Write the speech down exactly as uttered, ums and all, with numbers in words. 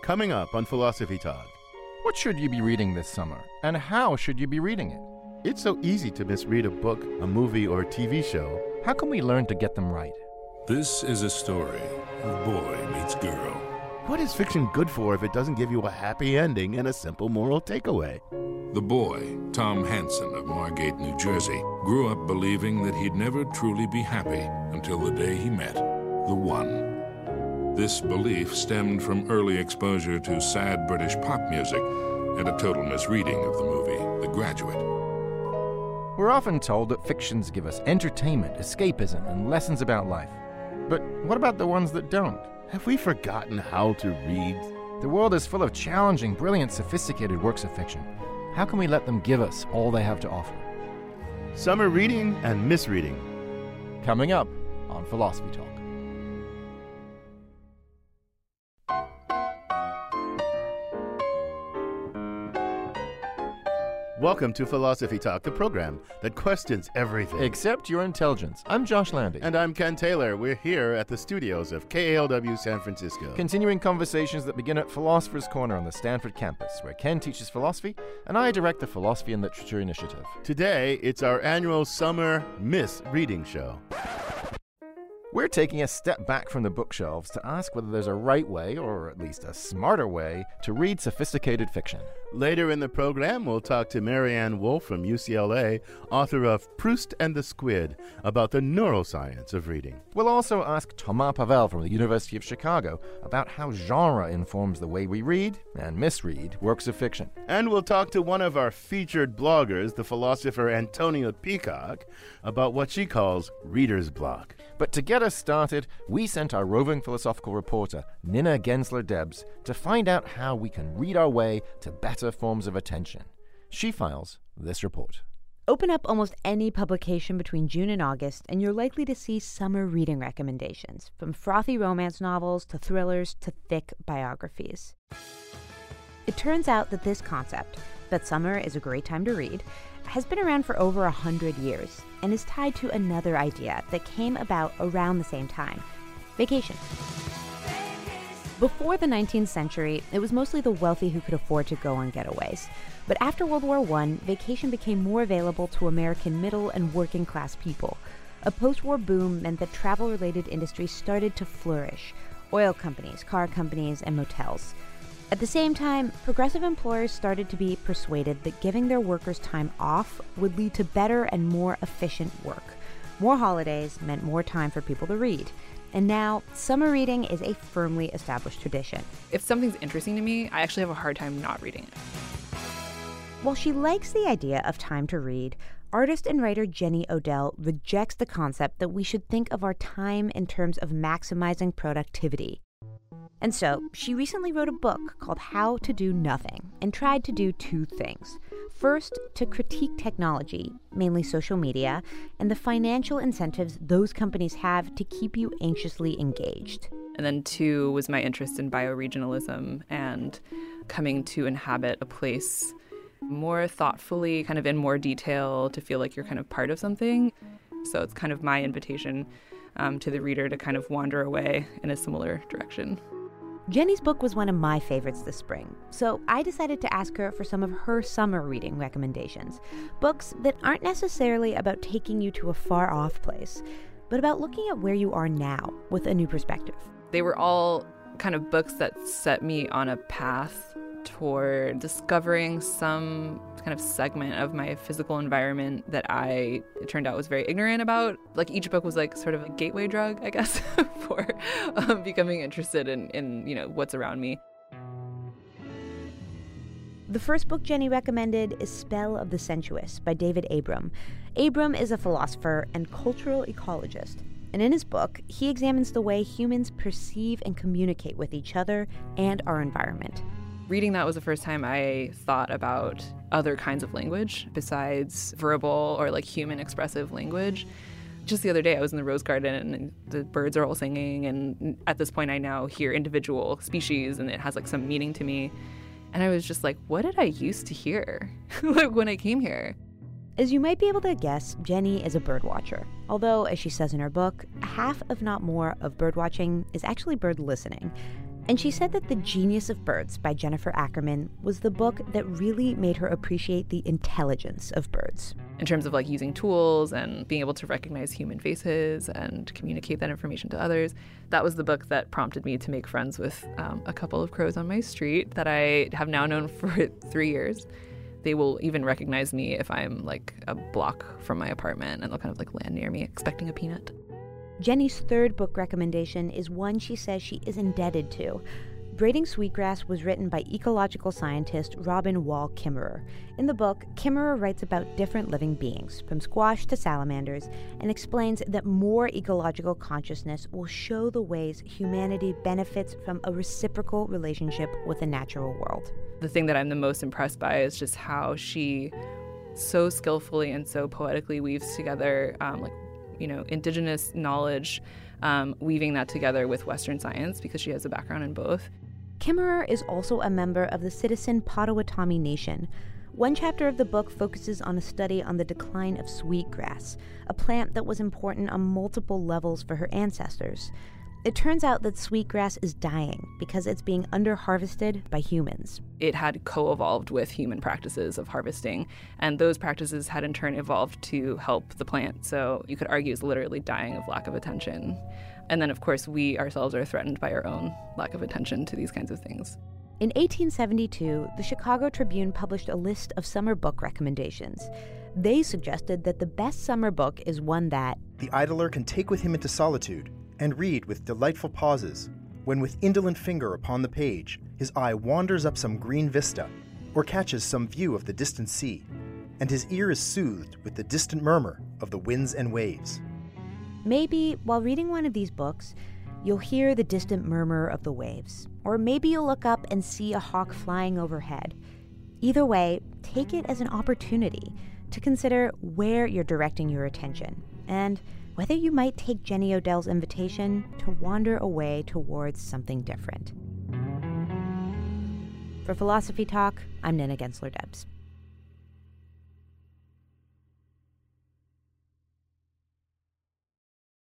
Coming up on Philosophy Talk. What should you be reading this summer, and how should you be reading it? It's so easy to misread a book, a movie, or a T V show. How can we learn to get them right? This is a story of boy meets girl. What is fiction good for if it doesn't give you a happy ending and a simple moral takeaway? The boy, Tom Hanson of Margate, New Jersey, grew up believing that he'd never truly be happy until the day he met the one. This belief stemmed from early exposure to sad British pop music and a total misreading of the movie The Graduate. We're often told that fictions give us entertainment, escapism, and lessons about life. But what about the ones that don't? Have we forgotten how to read? The world is full of challenging, brilliant, sophisticated works of fiction. How can we let them give us all they have to offer? Summer reading and misreading. Coming up on Philosophy Talk. Welcome to Philosophy Talk, the program that questions everything. Except your intelligence. I'm Josh Landy. And I'm Ken Taylor. We're here at the studios of K A L W San Francisco. Continuing conversations that begin at Philosopher's Corner on the Stanford campus, where Ken teaches philosophy and I direct the Philosophy and Literature Initiative. Today, it's our annual Summer Miss Reading Show. We're taking a step back from the bookshelves to ask whether there's a right way, or at least a smarter way, to read sophisticated fiction. Later in the program, we'll talk to Marianne Wolf from U C L A, author of Proust and the Squid, about the neuroscience of reading. We'll also ask Thomas Pavel from the University of Chicago about how genre informs the way we read and misread works of fiction. And we'll talk to one of our featured bloggers, the philosopher Antonia Peacock, about what she calls reader's block. But to get us started, we sent our roving philosophical reporter, Nina Gensler-Debs, to find out how we can read our way to better forms of attention. She files this report. Open up almost any publication between June and August, and you're likely to see summer reading recommendations, from frothy romance novels to thrillers to thick biographies. It turns out that this concept, that summer is a great time to read, has been around for over a hundred years and is tied to another idea that came about around the same time: vacation. Before the nineteenth century, it was mostly the wealthy who could afford to go on getaways. But after World War One, vacation became more available to American middle and working class people. A post-war boom meant that travel-related industries started to flourish: oil companies, car companies, and motels. At the same time, progressive employers started to be persuaded that giving their workers time off would lead to better and more efficient work. More holidays meant more time for people to read. And now, summer reading is a firmly established tradition. If something's interesting to me, I actually have a hard time not reading it. While she likes the idea of time to read, artist and writer Jenny Odell rejects the concept that we should think of our time in terms of maximizing productivity. And so, she recently wrote a book called How to Do Nothing, and tried to do two things. First, to critique technology, mainly social media, and the financial incentives those companies have to keep you anxiously engaged. And then two was my interest in bioregionalism and coming to inhabit a place more thoughtfully, kind of in more detail, to feel like you're kind of part of something. So it's kind of my invitation um, to the reader to kind of wander away in a similar direction. Jenny's book was one of my favorites this spring, so I decided to ask her for some of her summer reading recommendations. Books that aren't necessarily about taking you to a far-off place, but about looking at where you are now with a new perspective. They were all kind of books that set me on a path toward discovering some kind of segment of my physical environment that I, it turned out, was very ignorant about. Like, each book was like sort of a gateway drug, I guess, for um, becoming interested in, in, you know, what's around me. The first book Jenny recommended is Spell of the Sensuous by David Abram. Abram is a philosopher and cultural ecologist, and in his book, he examines the way humans perceive and communicate with each other and our environment. Reading that was the first time I thought about other kinds of language besides verbal or like human expressive language. Just the other day, I was in the rose garden and the birds are all singing, and at this point I now hear individual species and it has like some meaning to me. And I was just like, what did I used to hear like when I came here? As you might be able to guess, Jenny is a bird watcher. Although, as she says in her book, half if not more of bird watching is actually bird listening. And she said that The Genius of Birds by Jennifer Ackerman was the book that really made her appreciate the intelligence of birds. In terms of like using tools and being able to recognize human faces and communicate that information to others, that was the book that prompted me to make friends with um, a couple of crows on my street that I have now known for three years. They will even recognize me if I'm like a block from my apartment, and they'll kind of like land near me expecting a peanut. Jenny's third book recommendation is one she says she is indebted to. Braiding Sweetgrass was written by ecological scientist Robin Wall Kimmerer. In the book, Kimmerer writes about different living beings, from squash to salamanders, and explains that more ecological consciousness will show the ways humanity benefits from a reciprocal relationship with the natural world. The thing that I'm the most impressed by is just how she so skillfully and so poetically weaves together um, like you know, indigenous knowledge, um, weaving that together with Western science, because she has a background in both. Kimmerer is also a member of the citizen Potawatomi Nation. One chapter of the book focuses on a study on the decline of sweetgrass, a plant that was important on multiple levels for her ancestors. It turns out that sweetgrass is dying because it's being under-harvested by humans. It had co-evolved with human practices of harvesting, and those practices had in turn evolved to help the plant. So you could argue it's literally dying of lack of attention. And then, of course, we ourselves are threatened by our own lack of attention to these kinds of things. In eighteen seventy-two, the Chicago Tribune published a list of summer book recommendations. They suggested that the best summer book is one that the idler can take with him into solitude and read with delightful pauses, when with indolent finger upon the page, his eye wanders up some green vista, or catches some view of the distant sea, and his ear is soothed with the distant murmur of the winds and waves. Maybe, while reading one of these books, you'll hear the distant murmur of the waves, or maybe you'll look up and see a hawk flying overhead. Either way, take it as an opportunity to consider where you're directing your attention, and whether you might take Jenny Odell's invitation to wander away towards something different. For Philosophy Talk, I'm Nina Gensler-Debs.